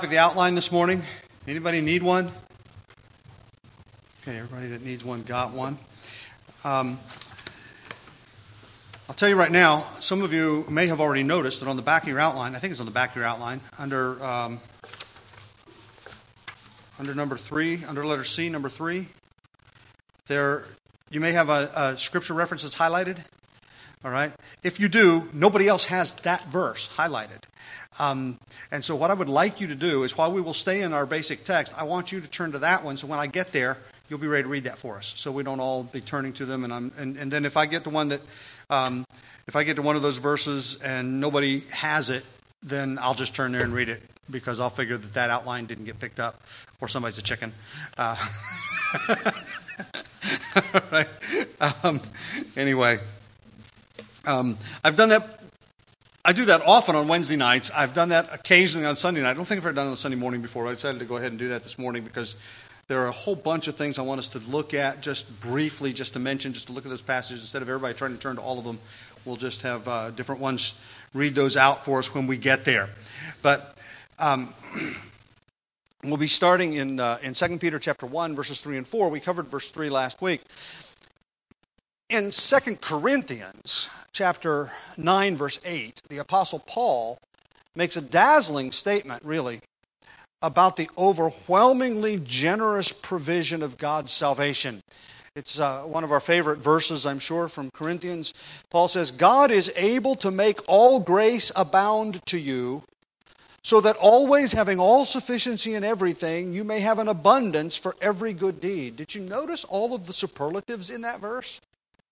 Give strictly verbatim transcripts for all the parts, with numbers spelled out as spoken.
The outline this morning. Anybody need one? Okay, everybody that needs one got one. Um, I'll tell you right now, some of you may have already noticed that on the back of your outline, I think it's on the back of your outline, under um, under number three, under letter C, number three, there you may have a, a scripture reference that's highlighted. All right. If you do, nobody else has that verse highlighted. Um, and so what I would like you to do is, while we will stay in our basic text, I want you to turn to that one, so when I get there, you'll be ready to read that for us, so we don't all be turning to them. And I'm, and, and then if I get to one that, um, if I get to one of those verses and nobody has it, then I'll just turn there and read it, because I'll figure that that outline didn't get picked up, or somebody's a chicken. Uh, right? Um, anyway, um, I've done that. I do that often on Wednesday nights. I've done that occasionally on Sunday night. I don't think I've ever done it on Sunday morning before. I decided to go ahead and do that this morning because there are a whole bunch of things I want us to look at just briefly, just to mention, just to look at those passages. Instead of everybody trying to turn to all of them, we'll just have uh, different ones read those out for us when we get there. But um, we'll be starting in uh, in Second Peter chapter one, verses three and four. We covered verse three last week. In Second Corinthians chapter nine, verse eight, the Apostle Paul makes a dazzling statement, really, about the overwhelmingly generous provision of God's salvation. It's uh, one of our favorite verses, I'm sure, from Corinthians. Paul says, God is able to make all grace abound to you, so that always having all sufficiency in everything, you may have an abundance for every good deed. Did you notice all of the superlatives in that verse?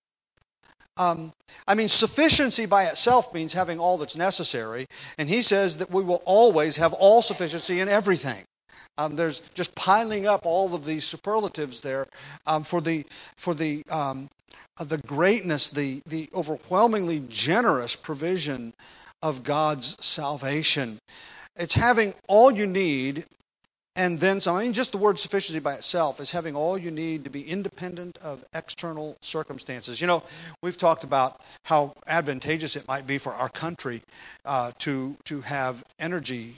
Um, I mean, sufficiency by itself means having all that's necessary, and he says that we will always have all sufficiency in everything. Um, there's just piling up all of these superlatives there um, for the for the um, uh, the greatness, the the overwhelmingly generous provision of God's salvation. It's having all you need. And then some. I mean, just the word sufficiency by itself is having all you need to be independent of external circumstances. You know, we've talked about how advantageous it might be for our country uh, to to have energy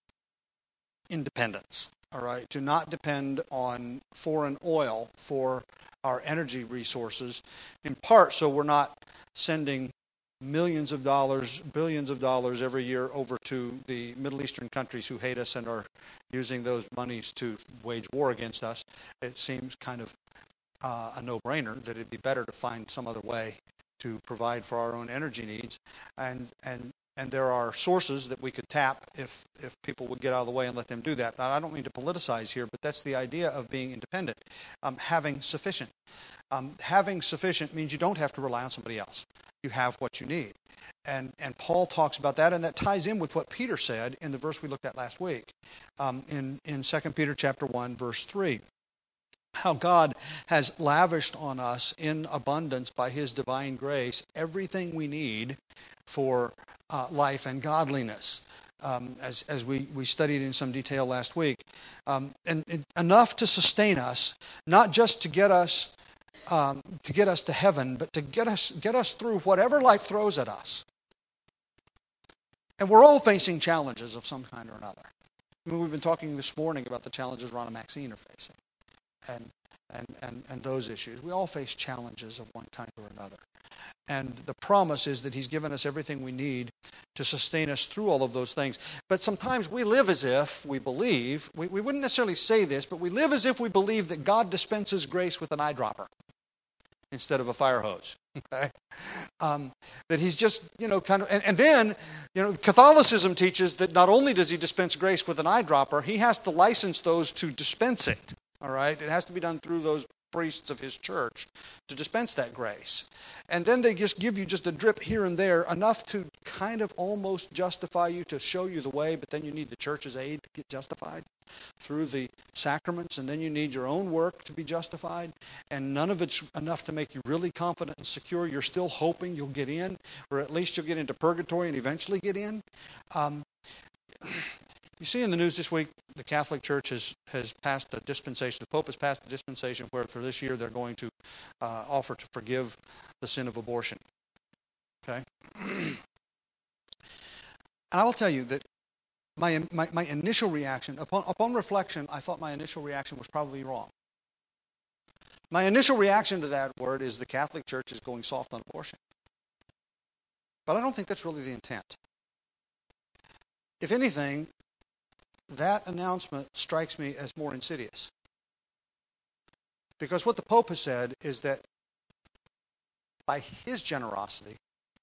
independence. All right, to not depend on foreign oil for our energy resources, in part so we're not sending millions of dollars, billions of dollars every year over to the Middle Eastern countries who hate us and are using those monies to wage war against us. It seems kind of uh, a no-brainer that it'd be better to find some other way to provide for our own energy needs. And and and there are sources that we could tap if if people would get out of the way and let them do that. Now, I don't mean to politicize here, but that's the idea of being independent, um, having sufficient. Um, having sufficient means you don't have to rely on somebody else. You have what you need. And and Paul talks about that, and that ties in with what Peter said in the verse we looked at last week, um, in, in Second Peter chapter one, verse three. How God has lavished on us in abundance by His divine grace everything we need for uh, life and godliness. Um, as as we, we studied in some detail last week. Um, and, and enough to sustain us, not just to get us Um, to get us to heaven, but to get us get us through whatever life throws at us. And we're all facing challenges of some kind or another. I mean, we've been talking this morning about the challenges Ron and Maxine are facing, and and and and those issues. We all face challenges of one kind or another. And the promise is that He's given us everything we need to sustain us through all of those things. But sometimes we live as if we believe, we, we wouldn't necessarily say this, but we live as if we believe that God dispenses grace with an eyedropper instead of a fire hose. Okay? Um, that He's just, you know, kind of, and, and then, you know, Catholicism teaches that not only does He dispense grace with an eyedropper, He has to license those to dispense it. All right? It has to be done through those priests of His church to dispense that grace. And then they just give you just a drip here and there, enough to kind of almost justify you, to show you the way, but then you need the church's aid to get justified through the sacraments, and then you need your own work to be justified, and none of it's enough to make you really confident and secure. You're still hoping you'll get in, or at least you'll get into purgatory and eventually get in. Um, You see in the news this week, the Catholic Church has, has passed a dispensation, the Pope has passed a dispensation where for this year they're going to uh, offer to forgive the sin of abortion. Okay? And I will tell you that my, my, my initial reaction, upon, upon reflection, I thought my initial reaction was probably wrong. My initial reaction to that word is the Catholic Church is going soft on abortion. But I don't think that's really the intent. If anything, that announcement strikes me as more insidious. Because what the Pope has said is that by his generosity,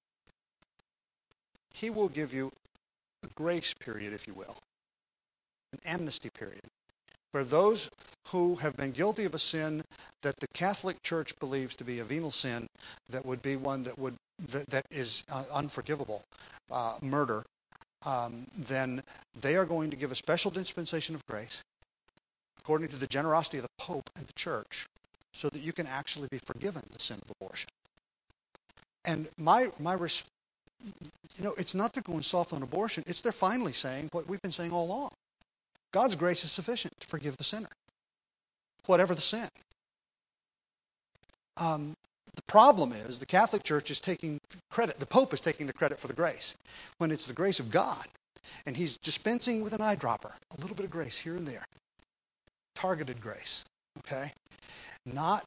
he will give you a grace period, if you will, an amnesty period, where those who have been guilty of a sin that the Catholic Church believes to be a venal sin, that would be one that would that, that is uh, unforgivable, uh, murder, um, then they are going to give a special dispensation of grace, according to the generosity of the Pope and the Church, so that you can actually be forgiven the sin of abortion. And my my res- you know, it's not they're going soft on abortion; it's they're finally saying what we've been saying all along. God's grace is sufficient to forgive the sinner, whatever the sin. Um, the problem is the Catholic Church is taking credit, the Pope is taking the credit for the grace, when it's the grace of God. And he's dispensing with an eyedropper, a little bit of grace here and there. Targeted grace, okay? Not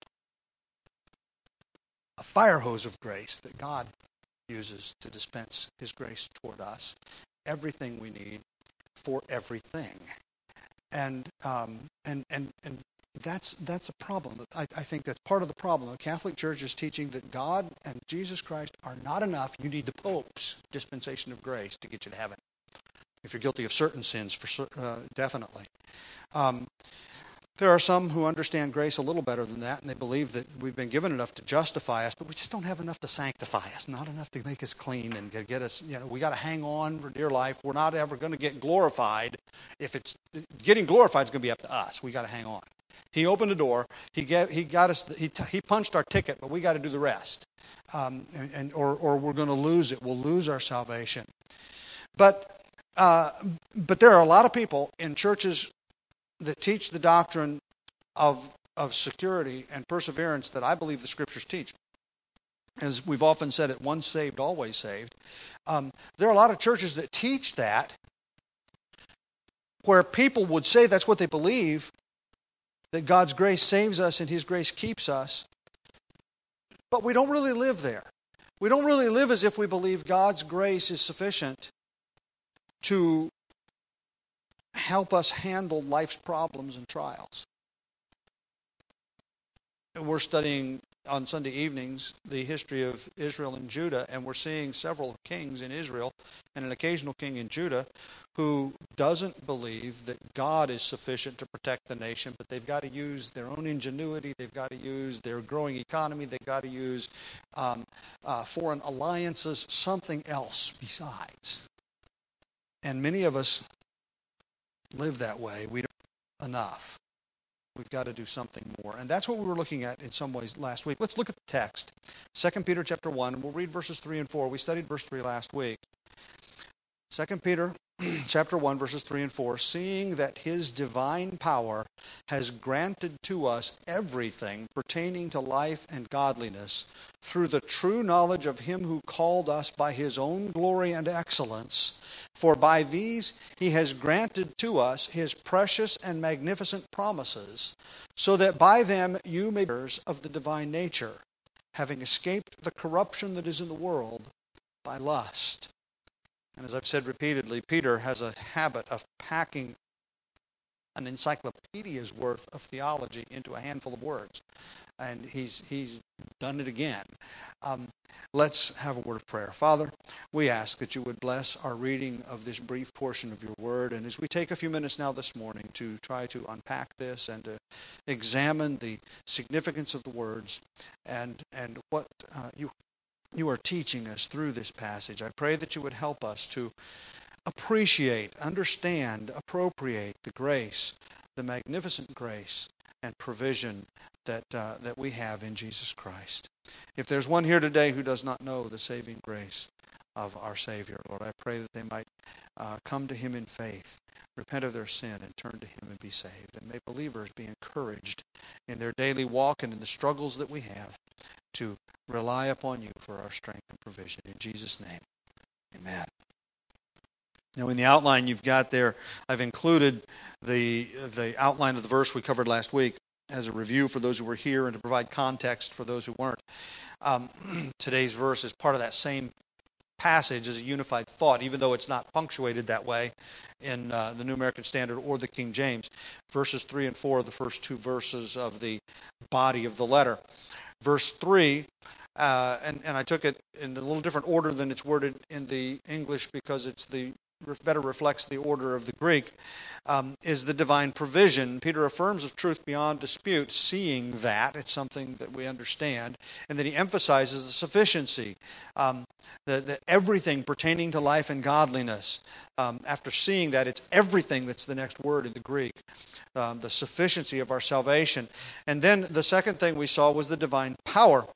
a fire hose of grace that God uses to dispense his grace toward us. Everything we need for everything. And um, and and and that's that's a problem. I, I think that's part of the problem. The Catholic Church is teaching that God and Jesus Christ are not enough. You need the Pope's dispensation of grace to get you to heaven. If you're guilty of certain sins, for uh, definitely. Um, there are some who understand grace a little better than that, and they believe that we've been given enough to justify us, but we just don't have enough to sanctify us, not enough to make us clean and get, get us, you know, we got to hang on for dear life. We're not ever going to get glorified. If it's, getting glorified is going to be up to us. We got to hang on. He opened the door. He gave, he got us, he, he punched our ticket, but we got to do the rest. Um, and, and or, or we're going to lose it. We'll lose our salvation. But, uh, but there are a lot of people in churches that teach the doctrine of of security and perseverance that I believe the Scriptures teach. As we've often said it, once saved, always saved. Um, there are a lot of churches that teach that, where people would say that's what they believe, that God's grace saves us and his grace keeps us, but we don't really live there. We don't really live as if we believe God's grace is sufficient to help us handle life's problems and trials. We're studying on Sunday evenings the history of Israel and Judah, and we're seeing several kings in Israel and an occasional king in Judah who doesn't believe that God is sufficient to protect the nation, but they've got to use their own ingenuity, they've got to use their growing economy, they've got to use um, uh, foreign alliances, something else besides. And many of us live that way. We don't enough. We've got to do something more. And that's what we were looking at in some ways last week. Let's look at the text. Second Peter chapter one, and we'll read verses three and four. We studied verse three last week. Second Peter chapter one, verses three and four. Seeing that his divine power has granted to us everything pertaining to life and godliness through the true knowledge of him who called us by his own glory and excellence. For by these he has granted to us his precious and magnificent promises, so that by them you may be heirs of the divine nature, having escaped the corruption that is in the world by lust. And as I've said repeatedly, Peter has a habit of packing an encyclopedia's worth of theology into a handful of words. And he's he's done it again. Um, let's have a word of prayer. Father, we ask that you would bless our reading of this brief portion of your word. And as we take a few minutes now this morning to try to unpack this and to examine the significance of the words and, and what uh, you you are teaching us through this passage, I pray that you would help us to appreciate, understand, appropriate the grace, the magnificent grace and provision that uh, that we have in Jesus Christ. If there's one here today who does not know the saving grace of our Savior, Lord, I pray that they might uh, come to him in faith, repent of their sin, and turn to him and be saved. And may believers be encouraged in their daily walk and in the struggles that we have to rely upon you for our strength and provision. In Jesus' name, amen. Now, in the outline you've got there, I've included the the outline of the verse we covered last week as a review for those who were here and to provide context for those who weren't. Um, today's verse is part of that same passage as a unified thought, even though it's not punctuated that way in uh, the New American Standard or the King James. Verses three and four are the first two verses of the body of the letter. Verse three, uh, and, and I took it in a little different order than it's worded in the English because it's the better reflects the order of the Greek, um, is the divine provision. Peter affirms of truth beyond dispute, seeing that. It's something that we understand. And then he emphasizes the sufficiency, um, the, the everything pertaining to life and godliness. Um, after seeing that, it's everything that's the next word in the Greek. Um, the sufficiency of our salvation. And then the second thing we saw was the divine power.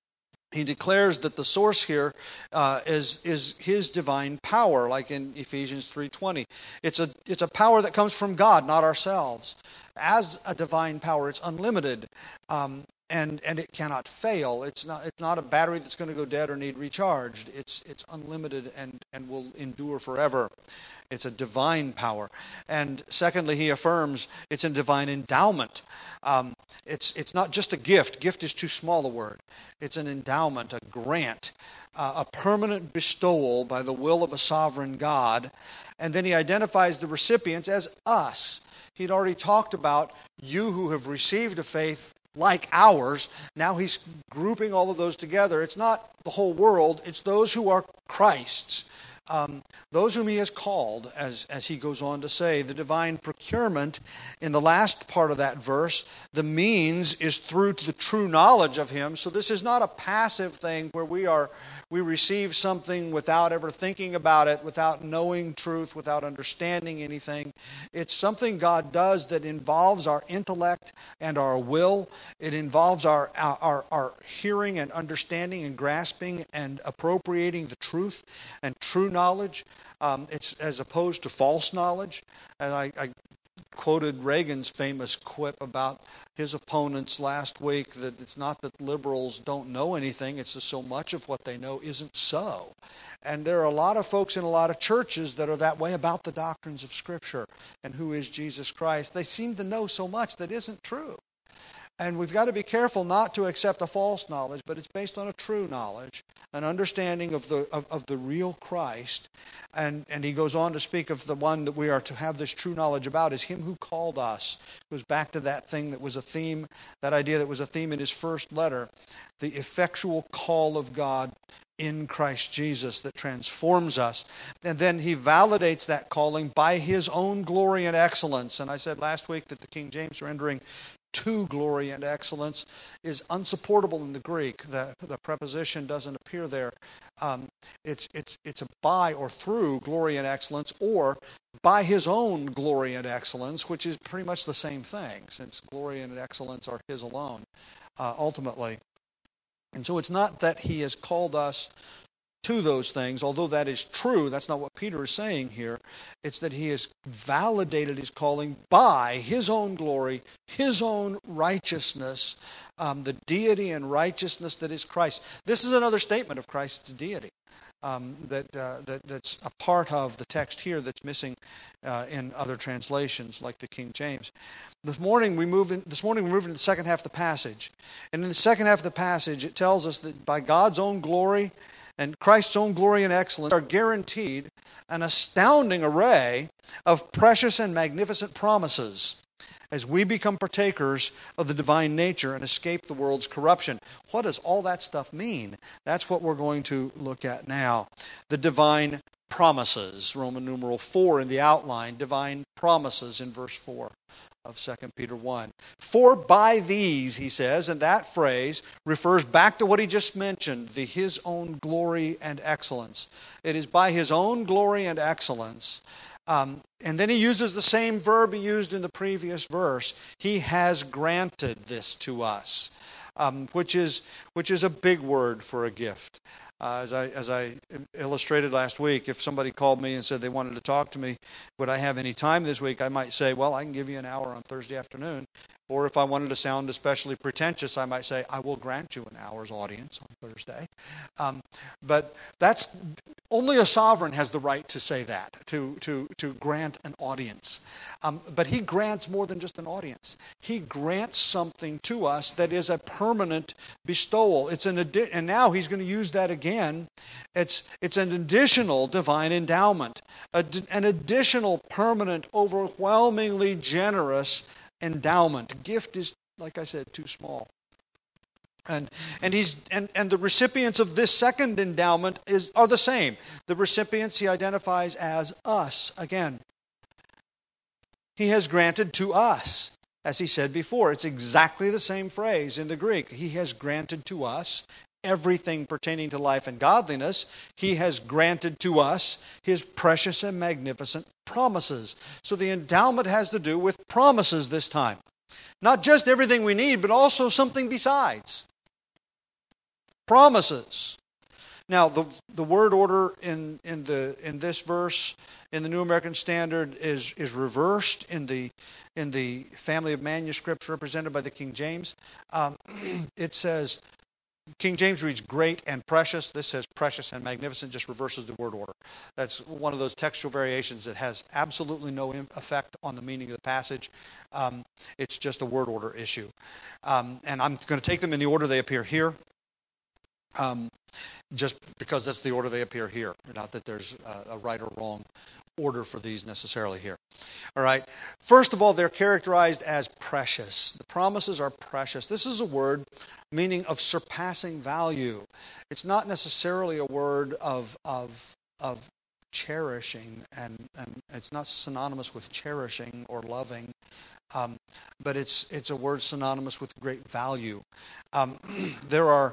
He declares that the source here uh, is is his divine power, like in Ephesians three twenty. It's a it's a power that comes from God, not ourselves. As a divine power, it's unlimited, um, and and it cannot fail. It's not it's not a battery that's going to go dead or need recharged. It's it's unlimited and and will endure forever. It's a divine power. And secondly, he affirms it's a divine endowment. Um, it's it's not just a gift. Gift is too small a word. It's an endowment, a grant, uh, a permanent bestowal by the will of a sovereign God. And then he identifies the recipients as us. He'd already talked about you who have received a faith like ours. Now he's grouping all of those together. It's not the whole world. It's those who are Christ's. Um, those whom he has called, as, as he goes on to say, the divine procurement in the last part of that verse, the means is through the true knowledge of him. So this is not a passive thing where we are we receive something without ever thinking about it, without knowing truth, without understanding anything. It's something God does that involves our intellect and our will. It involves our our, our hearing and understanding and grasping and appropriating the truth and true knowledge. knowledge. Um, it's as opposed to false knowledge. And I, I quoted Reagan's famous quip about his opponents last week that it's not that liberals don't know anything, it's that so much of what they know isn't so. And there are a lot of folks in a lot of churches that are that way about the doctrines of Scripture and who is Jesus Christ. They seem to know so much that isn't true. And we've got to be careful not to accept a false knowledge, but it's based on a true knowledge, an understanding of the of, of the real Christ. And, and he goes on to speak of the one that we are to have this true knowledge about is him who called us. It goes back to that thing that was a theme, that idea that was a theme in his first letter, the effectual call of God in Christ Jesus that transforms us. And then he validates that calling by his own glory and excellence. And I said last week that the King James rendering to glory and excellence is unsupportable in the Greek. The, the preposition doesn't appear there. Um, it's it's it's a by or through glory and excellence, or by his own glory and excellence, which is pretty much the same thing, since glory and excellence are his alone, uh, ultimately. And so it's not that he has called us to those things, although that is true. That's not what Peter is saying here. It's that he has validated his calling by his own glory, his own righteousness, um, the deity and righteousness that is Christ. This is another statement of Christ's deity um, that, uh, that that's a part of the text here that's missing uh, in other translations, like the King James. This morning we move in, this morning we move into the second half of the passage, and in the second half of the passage it tells us that by God's own glory and Christ's own glory and excellence are guaranteed an astounding array of precious and magnificent promises as we become partakers of the divine nature and escape the world's corruption. What does all that stuff mean? That's what we're going to look at now. The divine promises, Roman numeral four in the outline, divine promises in verse four of Second Peter one. For by these, he says, and that phrase refers back to what he just mentioned, the his own glory and excellence. It is by his own glory and excellence. Um, and then he uses the same verb he used in the previous verse. He has granted this to us, um, which is which is a big word for a gift. Uh, as I as I illustrated last week, if somebody called me and said they wanted to talk to me, would I have any time this week? I might say, well, I can give you an hour on Thursday afternoon. Or if I wanted to sound especially pretentious, I might say, I will grant you an hour's audience on Thursday. Um, but that's only a sovereign has the right to say that, to, to, to grant an audience. Um, but he grants more than just an audience. He grants something to us that is a permanent bestowal. It's an addi- and now he's going to use that again. It's, it's an additional divine endowment, a, an additional permanent, overwhelmingly generous endowment. Gift is, like I said, too small. And and he's and, and the recipients of this second endowment is are the same. The recipients he identifies as us again. He has granted to us, as he said before. It's exactly the same phrase in the Greek. He has granted to us everything pertaining to life and godliness. He has granted to us his precious and magnificent promises. So the endowment has to do with promises this time. Not just everything we need, but also something besides. Promises. Now, the the word order in, in the in this verse in the New American Standard is is reversed in the in the family of manuscripts represented by the King James. Um, it says, King James reads great and precious. This says precious and magnificent, just reverses the word order. That's one of those textual variations that has absolutely no effect on the meaning of the passage. Um, it's just a word order issue. Um, and I'm going to take them in the order they appear here, um, just because that's the order they appear here. Not that there's a, a right or wrong order for these necessarily here. All right. First of all, they're characterized as precious. The promises are precious. This is a word meaning of surpassing value. It's not necessarily a word of of of cherishing, and, and it's not synonymous with cherishing or loving, um, but it's it's a word synonymous with great value. Um, there are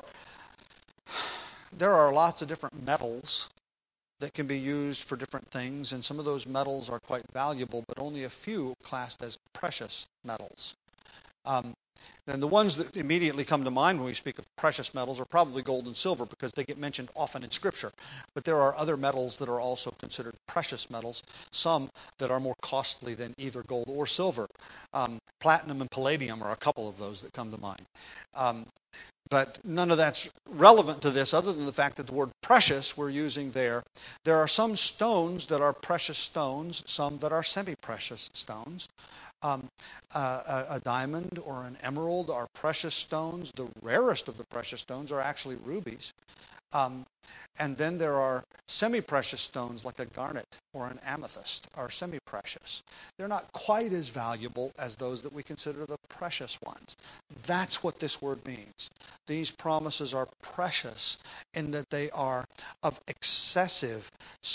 there are lots of different metals that can be used for different things, and some of those metals are quite valuable, but only a few classed as precious metals. Um, and the ones that immediately come to mind when we speak of precious metals are probably gold and silver, because they get mentioned often in Scripture. But there are other metals that are also considered precious metals, some that are more costly than either gold or silver. Um, platinum and palladium are a couple of those that come to mind. Um, But none of that's relevant to this other than the fact that the word precious we're using there. There are some stones that are precious stones, some that are semi-precious stones. Um, uh, a, a diamond or an emerald are precious stones. The rarest of the precious stones are actually rubies. Um, and then there are semi-precious stones like a garnet or an amethyst are semi-precious. They're not quite as valuable as those that we consider the precious ones. That's what this word means. These promises are precious in that they are of excessive,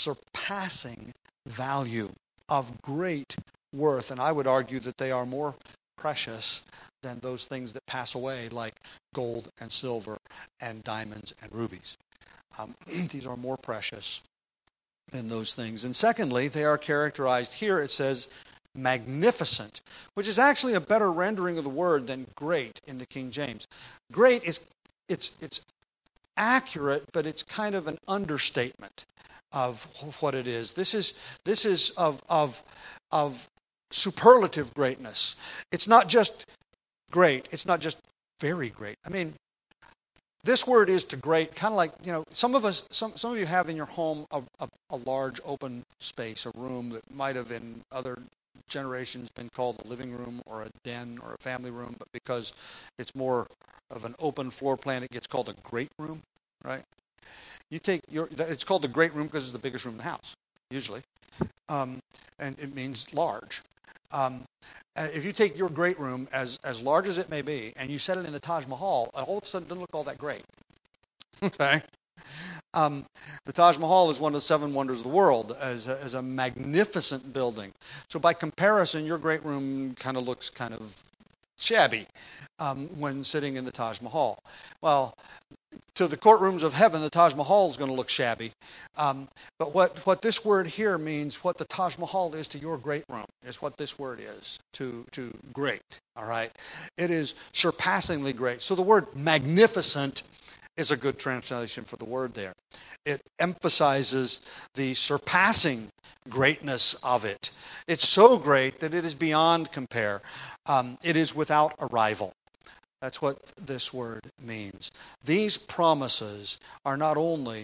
surpassing value, of great worth. And I would argue that they are more precious than those things that pass away, like gold and silver and diamonds and rubies. Um, these are more precious than those things. And secondly, they are characterized here, it says, magnificent, which is actually a better rendering of the word than great in the King James. Great is, it's it's accurate, but it's kind of an understatement of, of what it is. This is this is of of of superlative greatness. It's not just great. It's not just very great. I mean, this word is to great, kind of like, you know, some of us, some some of you have in your home a, a, a large open space, a room that might have in other generations been called a living room or a den or a family room, but because it's more of an open floor plan, it gets called a great room, right? You take your, it's called the great room because it's the biggest room in the house, usually, um, and it means large. Um, if you take your great room, as as large as it may be, and you set it in the Taj Mahal, all of a sudden it doesn't look all that great. Okay? Um, the Taj Mahal is one of the seven wonders of the world, as a, as a magnificent building. So by comparison, your great room kind of looks kind of shabby um, when sitting in the Taj Mahal. Well, to the courtrooms of heaven, the Taj Mahal is going to look shabby. Um, but what, what this word here means, what the Taj Mahal is to your great room, is what this word is to, to great. All right? It is surpassingly great. So the word magnificent is a good translation for the word there. It emphasizes the surpassing greatness of it. It's so great that it is beyond compare. Um, it is without a rival. That's what this word means. These promises are not only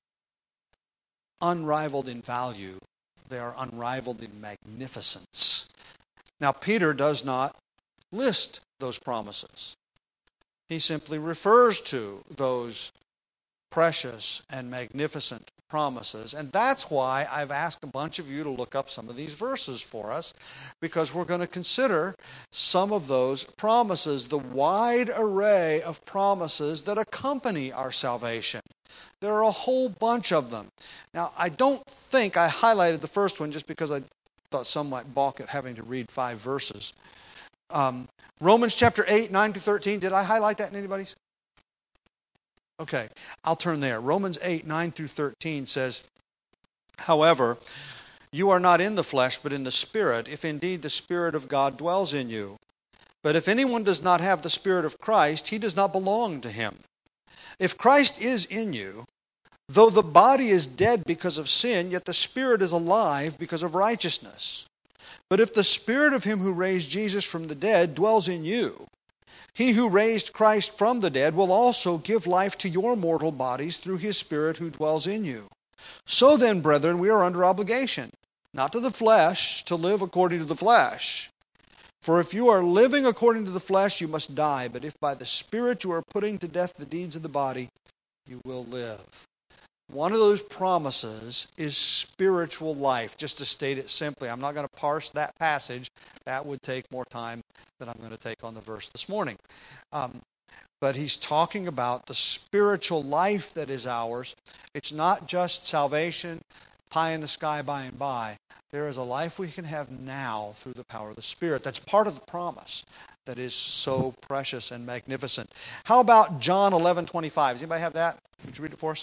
unrivaled in value, they are unrivaled in magnificence. Now, Peter does not list those promises. He simply refers to those precious and magnificent promises. And that's why I've asked a bunch of you to look up some of these verses for us, because we're going to consider some of those promises, the wide array of promises that accompany our salvation. There are a whole bunch of them. Now, I don't think I highlighted the first one just because I thought some might balk at having to read five verses. Um, Romans chapter eight, nine to thirteen. Did I highlight that in anybody's? Okay, I'll turn there. Romans eight, nine through thirteen says, however, you are not in the flesh, but in the Spirit, if indeed the Spirit of God dwells in you. But if anyone does not have the Spirit of Christ, he does not belong to him. If Christ is in you, though the body is dead because of sin, yet the Spirit is alive because of righteousness. But if the Spirit of him who raised Jesus from the dead dwells in you, he who raised Christ from the dead will also give life to your mortal bodies through his Spirit who dwells in you. So then, brethren, we are under obligation, not to the flesh, to live according to the flesh. For if you are living according to the flesh, you must die. But if by the Spirit you are putting to death the deeds of the body, you will live. One of those promises is spiritual life. Just to state it simply, I'm not going to parse that passage. That would take more time than I'm going to take on the verse this morning. Um, but he's talking about the spiritual life that is ours. It's not just salvation, pie in the sky by and by. There is a life we can have now through the power of the Spirit. That's part of the promise that is so precious and magnificent. How about John eleven twenty-five? Does anybody have that? Would you read it for us?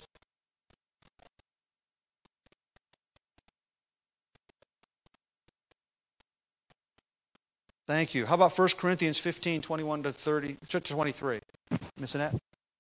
Thank you. How about First Corinthians fifteen, twenty-one to thirty, to twenty-three? Missing that?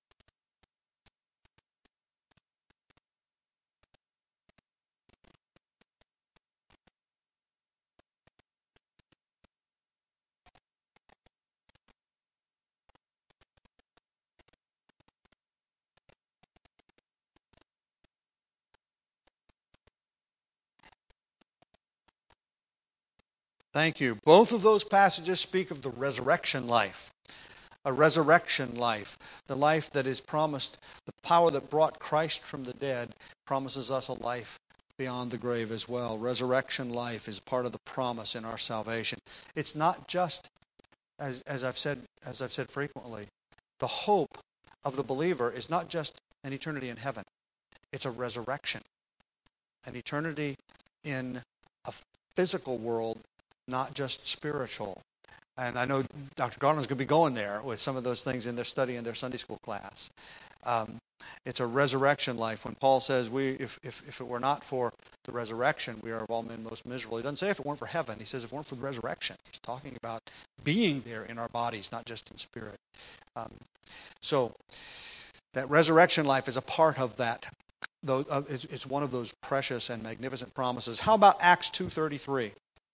Thank you. Both of those passages speak of the resurrection life. A resurrection life. The life that is promised, the power that brought Christ from the dead promises us a life beyond the grave as well. Resurrection life is part of the promise in our salvation. It's not just, as, as I've said, as I've said frequently, the hope of the believer is not just an eternity in heaven. It's a resurrection. An eternity in a physical world, not just spiritual. And I know Doctor Garland's going to be going there with some of those things in their study in their Sunday school class. Um, it's a resurrection life. When Paul says, "We, if, if, if it were not for the resurrection, we are of all men most miserable." He doesn't say if it weren't for heaven. He says if it weren't for the resurrection. He's talking about being there in our bodies, not just in spirit. Um, so that resurrection life is a part of that. Though it's, it's one of those precious and magnificent promises. How about Acts two thirty-three?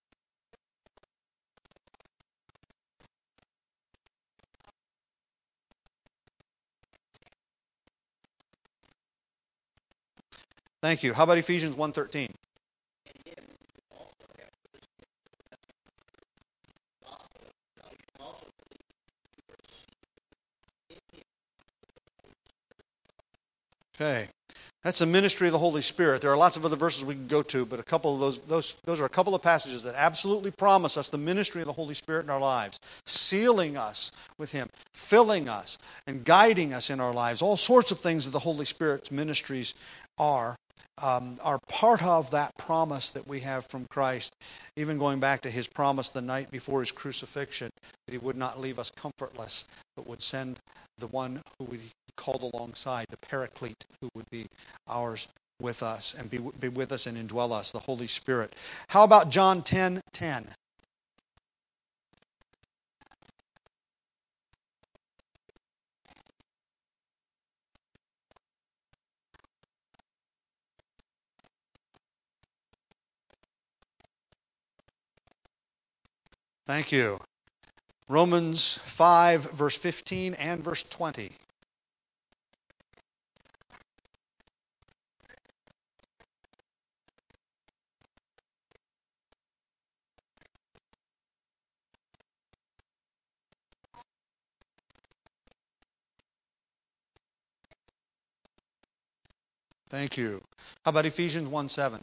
Thank you. How about Ephesians one thirteen? Okay. That's the ministry of the Holy Spirit. There are lots of other verses we can go to, but a couple of those, those, those are a couple of passages that absolutely promise us the ministry of the Holy Spirit in our lives, sealing us with Him, filling us, and guiding us in our lives. All sorts of things that the Holy Spirit's ministries are, um, are part of that promise that we have from Christ, even going back to His promise the night before His crucifixion, that He would not leave us comfortless, but would send the one who would be called alongside, the Paraclete, who would be ours with us and be, be with us and indwell us, the Holy Spirit. How about John ten ten? Thank you. Romans five, verse fifteen and verse twenty. Thank you. How about Ephesians one seven?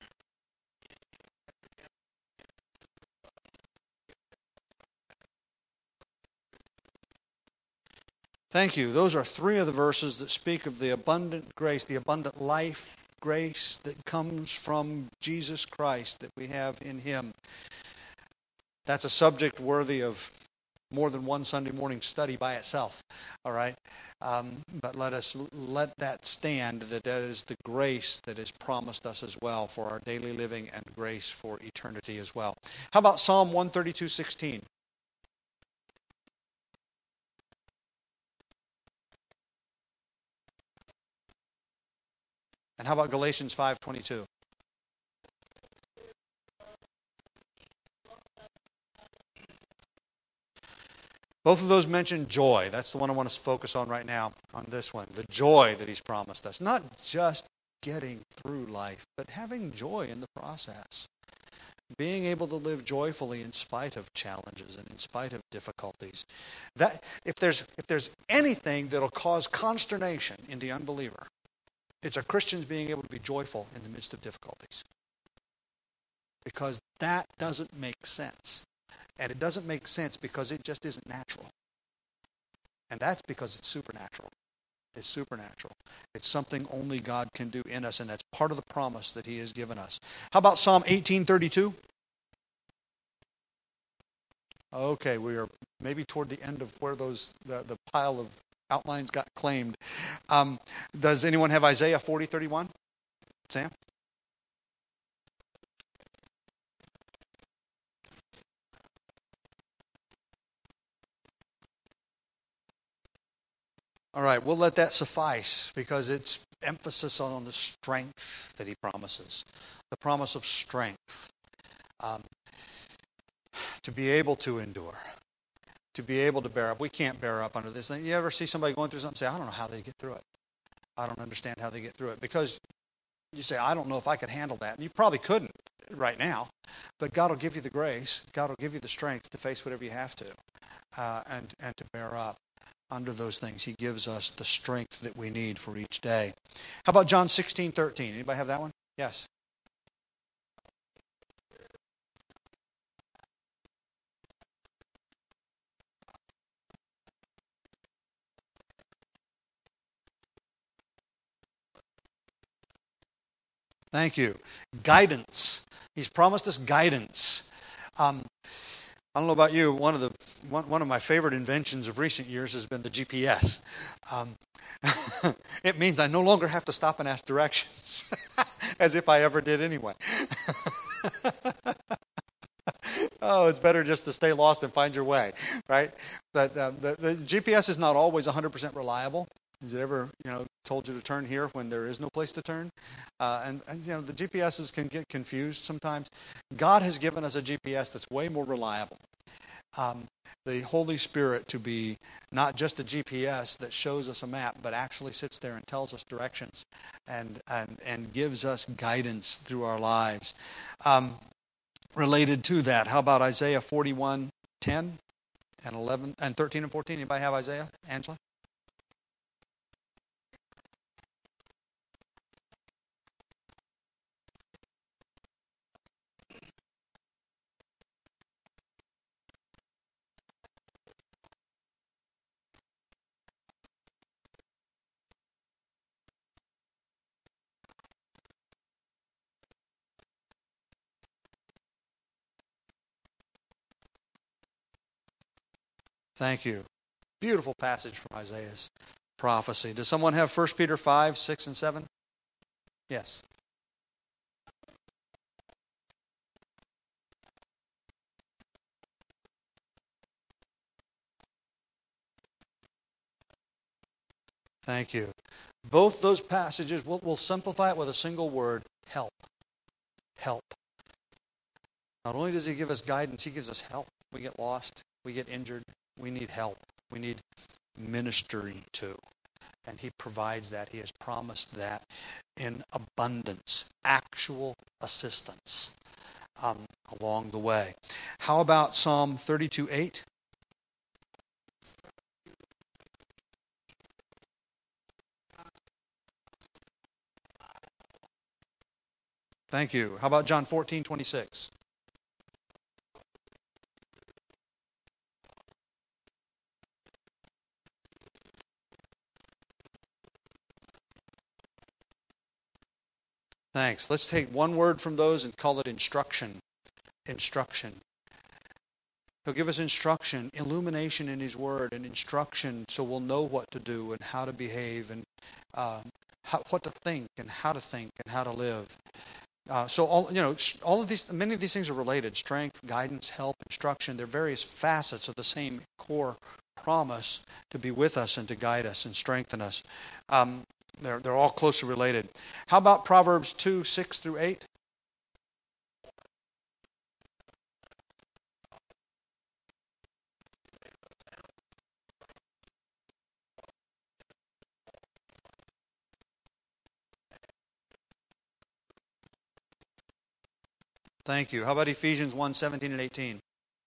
Thank you. Those are three of the verses that speak of the abundant grace, the abundant life, grace that comes from Jesus Christ that we have in Him. That's a subject worthy of more than one Sunday morning study by itself, all right? Um, but let us let that stand, that that is the grace that is promised us as well for our daily living and grace for eternity as well. How about Psalm one thirty-two sixteen? And how about Galatians five twenty-two? Both of those mention joy. That's the one I want to focus on right now, on this one. The joy that He's promised us. Not just getting through life, but having joy in the process. Being able to live joyfully in spite of challenges and in spite of difficulties. That if there's if there's anything that'll cause consternation in the unbeliever, it's a Christian's being able to be joyful in the midst of difficulties. Because that doesn't make sense. And it doesn't make sense because it just isn't natural. And that's because it's supernatural. It's supernatural. It's something only God can do in us, and that's part of the promise that He has given us. How about Psalm eighteen thirty-two? Okay, we are maybe toward the end of where those the, the pile of outlines got claimed. Um, does anyone have Isaiah forty thirty-one? Sam? All right, we'll let that suffice because it's emphasis on the strength that He promises. The promise of strength. Um, to be able to endure. To be able to bear up. We can't bear up under this thing. You ever see somebody going through something and say, I don't know how they get through it. I don't understand how they get through it. Because you say, I don't know if I could handle that. And you probably couldn't right now. But God will give you the grace. God will give you the strength to face whatever you have to. Uh, and, and to bear up. Under those things, He gives us the strength that we need for each day. How about John sixteen thirteen? Anybody have that one? Yes. Thank you. Guidance. He's promised us guidance. Um, I don't know about you. One of the one, one of my favorite inventions of recent years has been the G P S. Um, it means I no longer have to stop and ask directions, as if I ever did anyway. Oh, it's better just to stay lost and find your way, right? But uh, the, the G P S is not always one hundred percent reliable. Has it ever, you know, told you to turn here when there is no place to turn? Uh, and, and, you know, the G P Ss can get confused sometimes. God has given us a G P S that's way more reliable. Um, the Holy Spirit to be not just a G P S that shows us a map, but actually sits there and tells us directions and and, and gives us guidance through our lives. Um, related to that, how about Isaiah forty-one ten and eleven and thirteen and fourteen? Anybody have Isaiah? Angela? Thank you. Beautiful passage from Isaiah's prophecy. Does someone have First Peter five, six, and seven? Yes. Thank you. Both those passages, we'll, we'll simplify it with a single word, help. Help. Not only does He give us guidance, He gives us help. we get lost, we get injured, we need help, we need ministering to. And he provides that. He has promised that in abundance, actual assistance um, along the way. How about Psalm thirty-two eight? Thank you. How about John fourteen twenty-six? Thanks. Let's take one word from those and call it instruction. Instruction. He'll give us instruction, illumination in His Word, and instruction so we'll know what to do and how to behave and uh, how, what to think and how to think and how to live. Uh, so all you know, all of these, many of these things are related: strength, guidance, help, instruction. They're various facets of the same core promise to be with us and to guide us and strengthen us. Um, they're they're all closely related. How about Proverbs two six through eight? Thank you. How about Ephesians one seventeen and eighteen?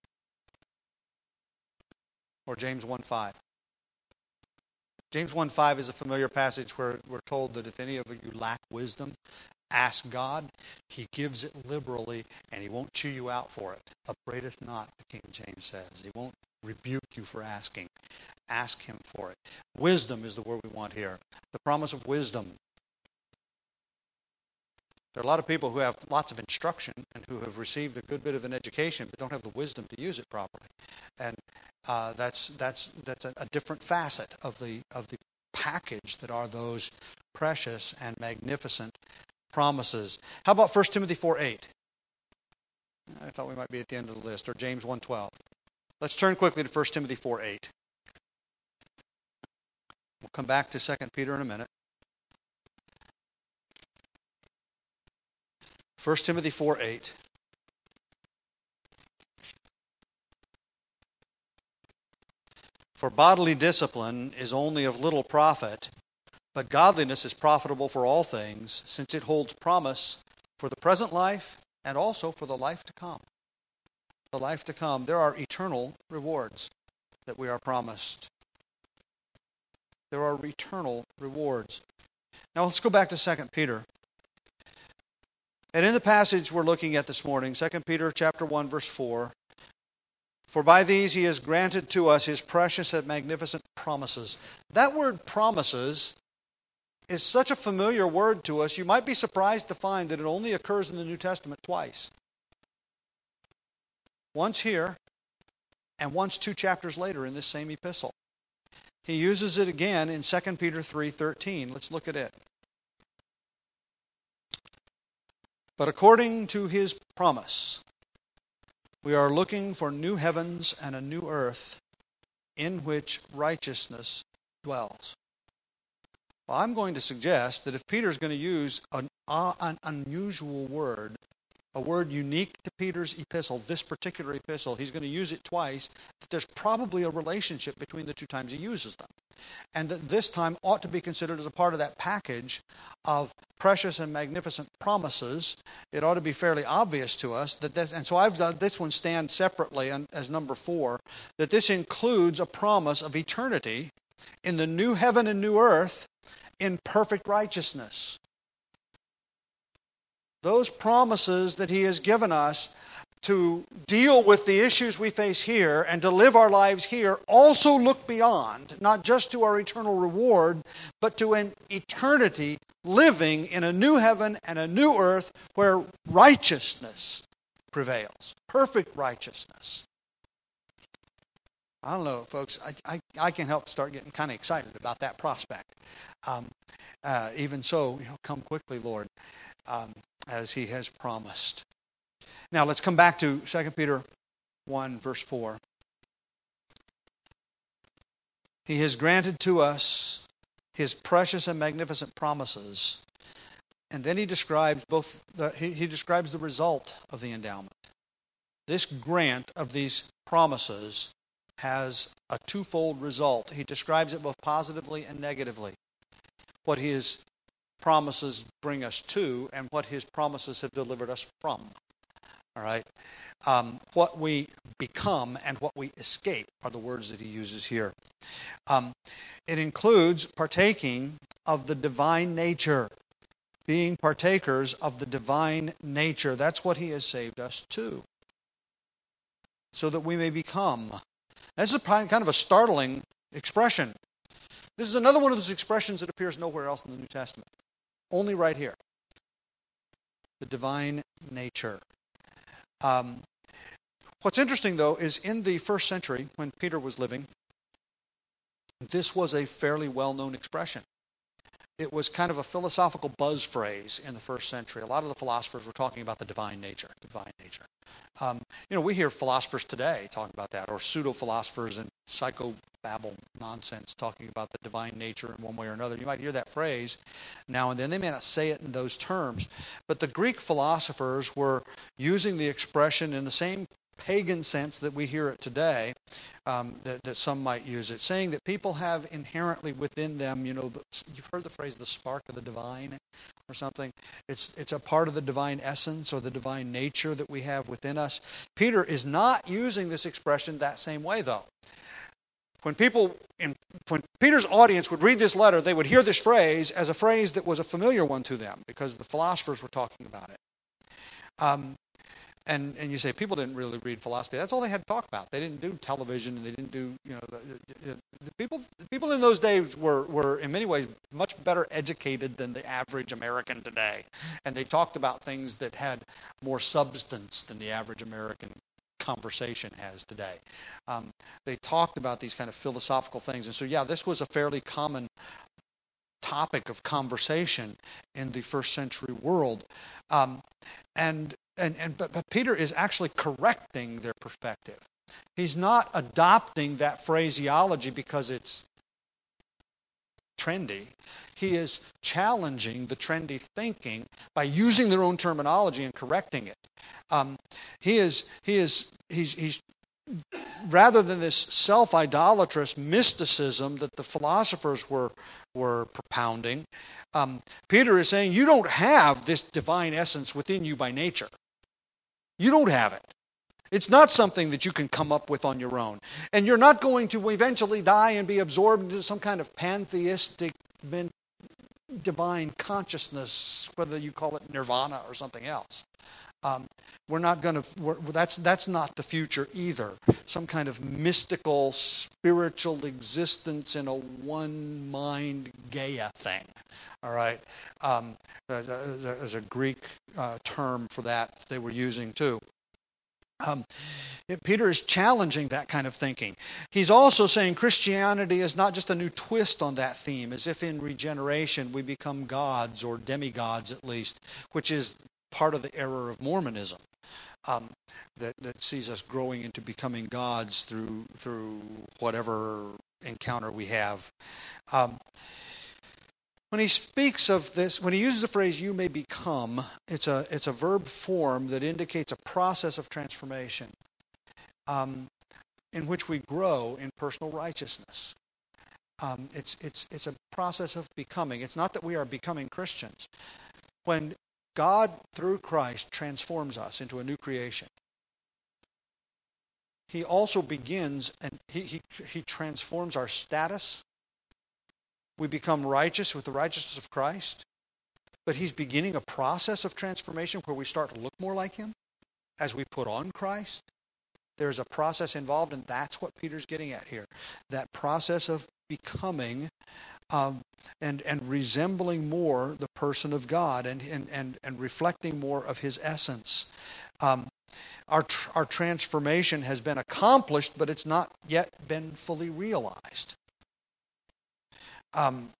Or James one five? James one five is a familiar passage where we're told that if any of you lack wisdom, ask God. He gives it liberally, and He won't chew you out for it. Upbraideth not, the King James says. He won't rebuke you for asking. Ask Him for it. Wisdom is the word we want here. The promise of wisdom. There are a lot of people who have lots of instruction and who have received a good bit of an education but don't have the wisdom to use it properly. And uh, that's that's that's a, a different facet of the of the package that are those precious and magnificent promises. How about First Timothy four eight? I thought we might be at the end of the list. Or James one twelve. Let's turn quickly to First Timothy four eight. We'll come back to Second Peter in a minute. First Timothy four eight. For bodily discipline is only of little profit, but godliness is profitable for all things, since it holds promise for the present life and also for the life to come. The life to come. There are eternal rewards that we are promised. There are eternal rewards. Now let's go back to Second Peter. And in the passage we're looking at this morning, Second Peter chapter one, verse four, for by these He has granted to us His precious and magnificent promises. That word promises is such a familiar word to us, you might be surprised to find that it only occurs in the New Testament twice. Once here, and once two chapters later in this same epistle. He uses it again in Second Peter three thirteen. Let's look at it. But according to His promise, we are looking for new heavens and a new earth in which righteousness dwells. Well, I'm going to suggest that if Peter's going to use an, uh, an unusual word, a word unique to Peter's epistle, this particular epistle, he's going to use it twice, that there's probably a relationship between the two times he uses them. And that this time ought to be considered as a part of that package of precious and magnificent promises. It ought to be fairly obvious to us that this, and so I've done this one stand separately as number four, that this includes a promise of eternity in the new heaven and new earth in perfect righteousness. Those promises that He has given us to deal with the issues we face here and to live our lives here also look beyond, not just to our eternal reward, but to an eternity living in a new heaven and a new earth where righteousness prevails. Perfect righteousness. I don't know, folks, I, I, I can't help start getting kind of excited about that prospect. Um, uh, even so, you know, come quickly, Lord, um, as He has promised. Now, let's come back to Second Peter one, verse four. He has granted to us His precious and magnificent promises. And then he describes both the, he, he describes the result of the endowment. this grant of these promises has a twofold result. He describes it both positively and negatively. What his promises bring us to and what his promises have delivered us from. All right? Um, what we become and what we escape are the words that he uses here. Um, it includes partaking of the divine nature. Being partakers of the divine nature. That's what he has saved us to. So that we may become. This is kind of a startling expression. This is another one of those expressions that appears nowhere else in the New Testament. Only right here. The divine nature. Um, what's interesting, though, is in the first century, when Peter was living, this was a fairly well-known expression. It was kind of a philosophical buzz phrase in the first century. A lot of the philosophers were talking about the divine nature. Divine nature. Um, you know, we hear philosophers today talking about that, or pseudo-philosophers and psychobabble nonsense talking about the divine nature in one way or another. You might hear that phrase now and then. They may not say it in those terms, but the Greek philosophers were using the expression in the same pagan sense that we hear it today, um, that, that some might use it, saying that people have inherently within them, you know, the, you've heard the phrase the spark of the divine or something. It's it's a part of the divine essence or the divine nature that we have within us. Peter is not using this expression that same way, though. When people, in, when Peter's audience would read this letter, they would hear this phrase as a phrase that was a familiar one to them because the philosophers were talking about it. Um, And and you say people didn't really read philosophy. That's all they had to talk about. They didn't do television, and they didn't do you know the, the, the people people in those days were were in many ways much better educated than the average American today, and they talked about things that had more substance than the average American conversation has today. Um, they talked about these kind of philosophical things, and so yeah, this was a fairly common topic of conversation in the first century world, um, and. And, and but, but Peter is actually correcting their perspective. He's not adopting that phraseology because it's trendy. He is challenging the trendy thinking by using their own terminology and correcting it. Um, he is he is he's he's rather than this self-idolatrous mysticism that the philosophers were were propounding. Um, Peter is saying you don't have this divine essence within you by nature. You don't have it. It's not something that you can come up with on your own. And you're not going to eventually die and be absorbed into some kind of pantheistic divine consciousness, whether you call it nirvana or something else. Um, we're not going to, that's, that's not the future either. Some kind of mystical, spiritual existence in a one-mind Gaia thing. All right? Um, there's a Greek uh, term for that they were using too. Um, Peter is challenging that kind of thinking. He's also saying Christianity is not just a new twist on that theme, as if in regeneration we become gods, or demigods at least, which is part of the error of Mormonism, um, that, that sees us growing into becoming gods through through whatever encounter we have. Um, When he speaks of this, when he uses the phrase "you may become," it's a it's a verb form that indicates a process of transformation, um, in which we grow in personal righteousness. Um, it's it's it's a process of becoming. It's not that we are becoming Christians. When God through Christ transforms us into a new creation, He also begins and he he, he transforms our status. We become righteous with the righteousness of Christ. But He's beginning a process of transformation where we start to look more like Him as we put on Christ. There's a process involved, and that's what Peter's getting at here. That process of becoming um, and, and resembling more the person of God and, and, and, and reflecting more of His essence. Um, our, tr- our transformation has been accomplished, but it's not yet been fully realized. Um,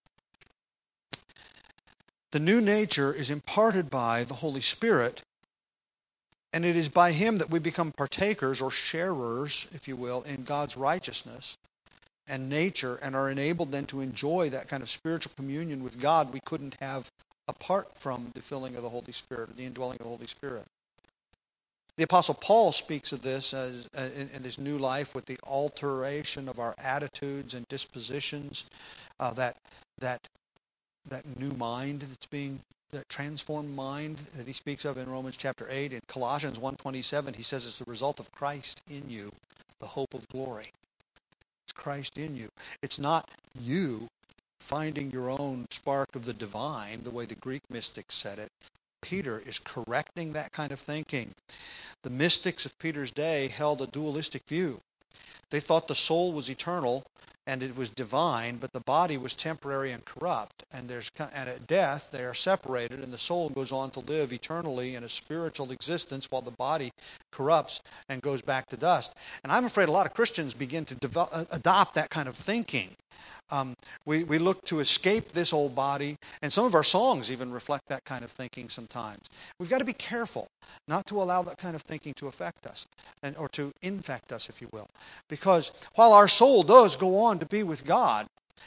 the new nature is imparted by the Holy Spirit, and it is by Him that we become partakers or sharers, if you will, in God's righteousness and nature, and are enabled then to enjoy that kind of spiritual communion with God we couldn't have apart from the filling of the Holy Spirit, or the indwelling of the Holy Spirit. The Apostle Paul speaks of this as, uh, in, in this new life with the alteration of our attitudes and dispositions, uh, that that that new mind that's being, that transformed mind that he speaks of in Romans chapter eight. In Colossians one twenty-seven, he says it's the result of Christ in you, the hope of glory. It's Christ in you. It's not you finding your own spark of the divine, the way the Greek mystics said it. Peter is correcting that kind of thinking. The mystics of Peter's day held a dualistic view. They thought the soul was eternal and it was divine, but the body was temporary and corrupt. And there's and at death they are separated, and the soul goes on to live eternally in a spiritual existence while the body corrupts and goes back to dust. And I'm afraid a lot of Christians begin to develop, adopt that kind of thinking. Um, we, we look to escape this old body, and some of our songs even reflect that kind of thinking sometimes. We've got to be careful not to allow that kind of thinking to affect us, and or to infect us, if you will. Because while our soul does go on to be with God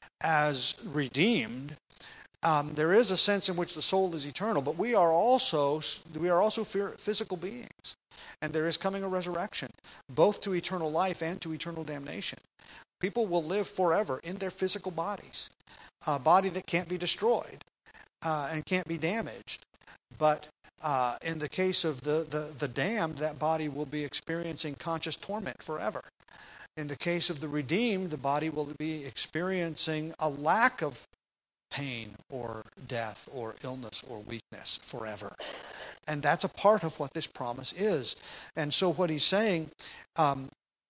as redeemed, um, there is a sense in which the soul is eternal, but we are also, we are also physical beings. And there is coming a resurrection, both to eternal life and to eternal damnation. People will live forever in their physical bodies, a body that can't be destroyed uh, and can't be damaged. But uh, in the case of the, the, the damned, that body will be experiencing conscious torment forever. In the case of the redeemed, the body will be experiencing a lack of pain or death or illness or weakness forever. And that's a part of what this promise is. And so what he's saying, um,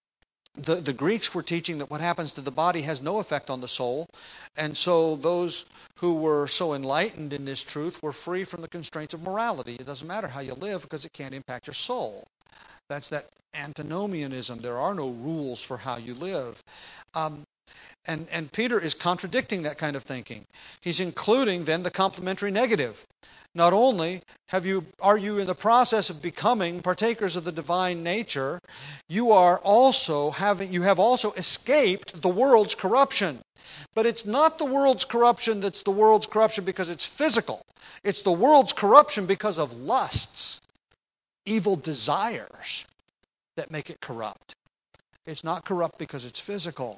the, the Greeks were teaching that what happens to the body has no effect on the soul. And so those who were so enlightened in this truth were free from the constraints of morality. It doesn't matter how you live because it can't impact your soul. That's that antinomianism. There are no rules for how you live. Um, and, and Peter is contradicting that kind of thinking. He's including then the complementary negative. Not only have you are you in the process of becoming partakers of the divine nature, you are also having you have also escaped the world's corruption. But it's not the world's corruption that's the world's corruption because it's physical. It's the world's corruption because of lusts, evil desires that make it corrupt. It's not corrupt because it's physical.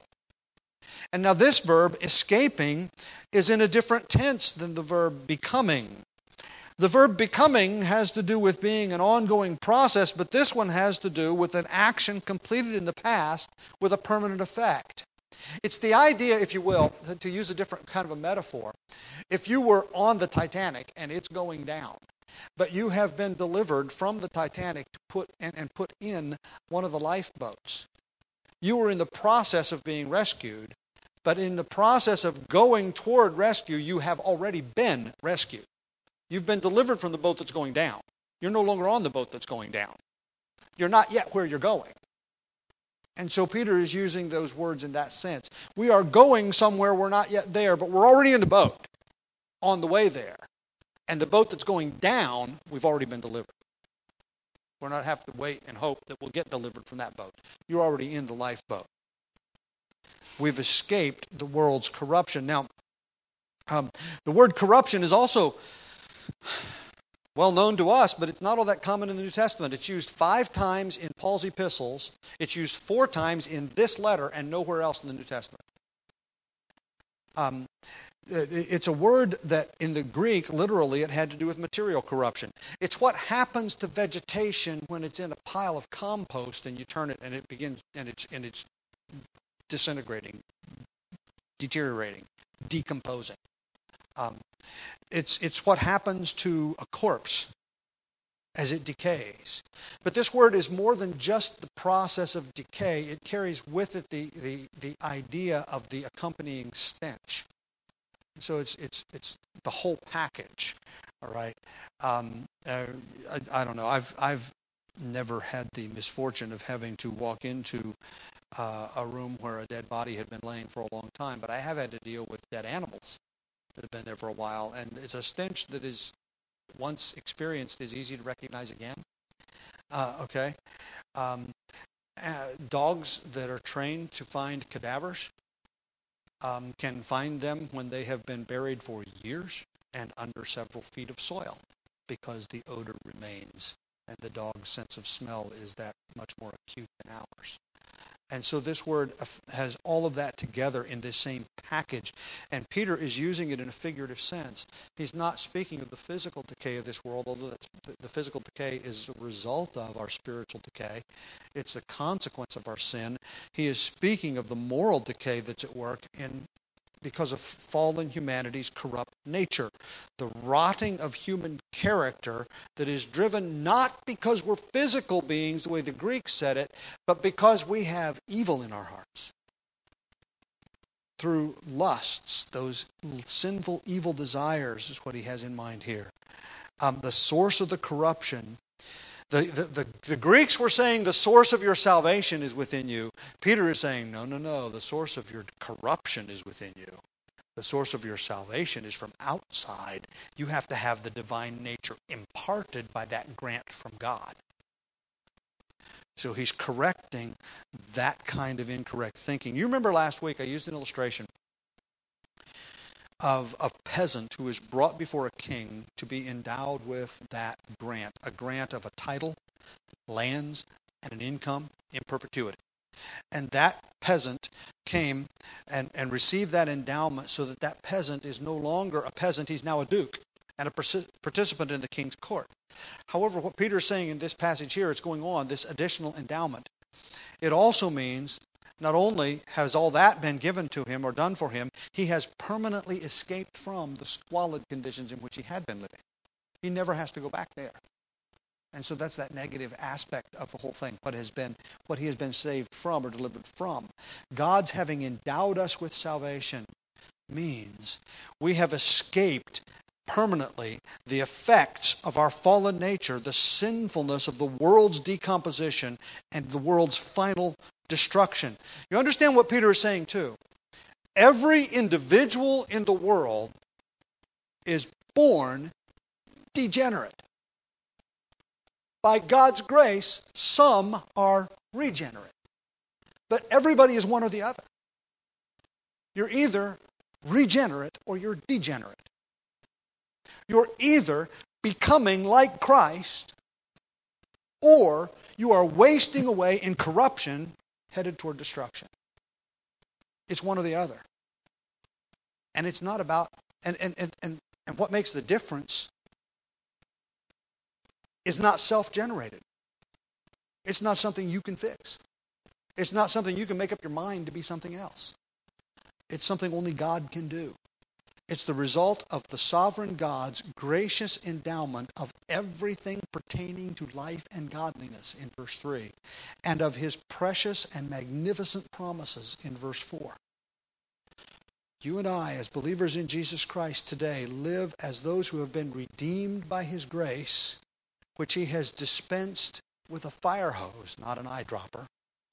And now this verb, escaping, is in a different tense than the verb becoming. The verb becoming has to do with being an ongoing process, but this one has to do with an action completed in the past with a permanent effect. It's the idea, if you will, to use a different kind of a metaphor. If you were on the Titanic and it's going down, but you have been delivered from the Titanic to put and, and put in one of the lifeboats. You were in the process of being rescued, but in the process of going toward rescue, you have already been rescued. You've been delivered from the boat that's going down. You're no longer on the boat that's going down. You're not yet where you're going. And so Peter is using those words in that sense. We are going somewhere, we're not yet there, but we're already in the boat on the way there. And the boat that's going down, we've already been delivered. We're not have to wait and hope that we'll get delivered from that boat. You're already in the lifeboat. We've escaped the world's corruption. Now, um, the word corruption is also well known to us, but it's not all that common in the New Testament. It's used five times in Paul's epistles. It's used four times in this letter and nowhere else in the New Testament. Um, it's a word that in the Greek, literally, it had to do with material corruption. It's what happens to vegetation when it's in a pile of compost and you turn it and it begins and it's and it's disintegrating, deteriorating, decomposing. Um, it's it's what happens to a corpse as it decays. But this word is more than just the process of decay. It carries with it the the, the idea of the accompanying stench. So it's it's it's the whole package. All right. Um, uh, I, I don't know. I've I've never had the misfortune of having to walk into uh, a room where a dead body had been laying for a long time, but I have had to deal with dead animals that have been there for a while, and it's a stench that is, once experienced, is easy to recognize again. Uh, okay, um, uh, dogs that are trained to find cadavers um, can find them when they have been buried for years and under several feet of soil, because the odor remains and the dog's sense of smell is that much more acute than ours. And so this word has all of that together in this same package. And Peter is using it in a figurative sense. He's not speaking of the physical decay of this world, although that's, the physical decay is a result of our spiritual decay. It's the consequence of our sin. He is speaking of the moral decay that's at work in because of fallen humanity's corrupt nature. The rotting of human character that is driven not because we're physical beings, the way the Greeks said it, but because we have evil in our hearts. Through lusts, those sinful, evil desires is what he has in mind here. Um, the source of the corruption. The, the, the, the Greeks were saying the source of your salvation is within you. Peter is saying, no, no, no, the source of your corruption is within you. The source of your salvation is from outside. You have to have the divine nature imparted by that grant from God. So he's correcting that kind of incorrect thinking. You remember last week I used an illustration of a peasant who is brought before a king to be endowed with that grant, a grant of a title, lands, and an income in perpetuity. And that peasant came and, and received that endowment so that that peasant is no longer a peasant, he's now a duke and a participant in the king's court. However, what Peter is saying in this passage here, it's going on, this additional endowment. It also means not only has all that been given to him or done for him, he has permanently escaped from the squalid conditions in which he had been living. He never has to go back there. And so that's that negative aspect of the whole thing, what has been, what he has been saved from or delivered from. God's having endowed us with salvation means we have escaped permanently the effects of our fallen nature, the sinfulness of the world's decomposition and the world's final destruction. You understand what Peter is saying too? Every individual in the world is born degenerate. By God's grace, some are regenerate. But everybody is one or the other. You're either regenerate or you're degenerate. You're either becoming like Christ or you are wasting away in corruption headed toward destruction. It's one or the other. And it's not about, and, and, and, and, and what makes the difference is not self-generated. It's not something you can fix. It's not something you can make up your mind to be something else. It's something only God can do. It's the result of the sovereign God's gracious endowment of everything pertaining to life and godliness in verse three, and of his precious and magnificent promises in verse four. You and I, as believers in Jesus Christ today, live as those who have been redeemed by his grace, which he has dispensed with a fire hose, not an eyedropper.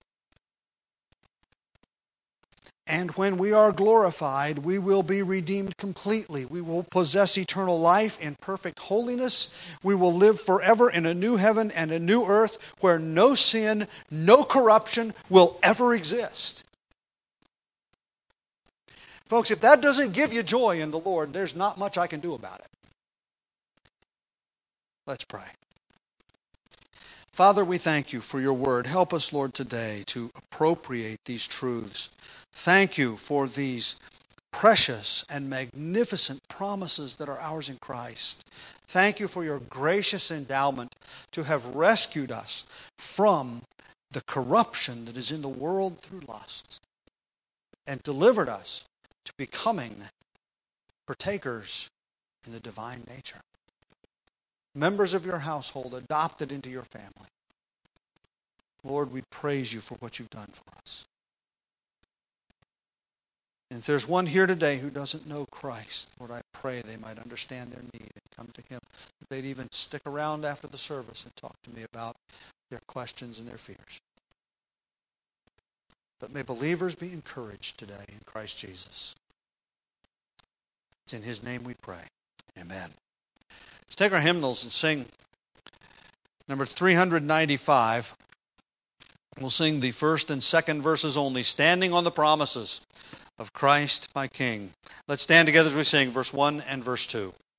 And when we are glorified, we will be redeemed completely. We will possess eternal life in perfect holiness. We will live forever in a new heaven and a new earth where no sin, no corruption will ever exist. Folks, if that doesn't give you joy in the Lord, there's not much I can do about it. Let's pray. Father, we thank you for your word. Help us, Lord, today to appropriate these truths. Thank you for these precious and magnificent promises that are ours in Christ. Thank you for your gracious endowment to have rescued us from the corruption that is in the world through lust and delivered us to becoming partakers in the divine nature. Members of your household, adopted into your family. Lord, we praise you for what you've done for us. And if there's one here today who doesn't know Christ, Lord, I pray they might understand their need and come to him. That they'd even stick around after the service and talk to me about their questions and their fears. But may believers be encouraged today in Christ Jesus. It's in his name we pray. Amen. Let's take our hymnals and sing number three ninety-five. We'll sing the first and second verses only, standing on the promises of Christ my King. Let's stand together as we sing verse one and verse two.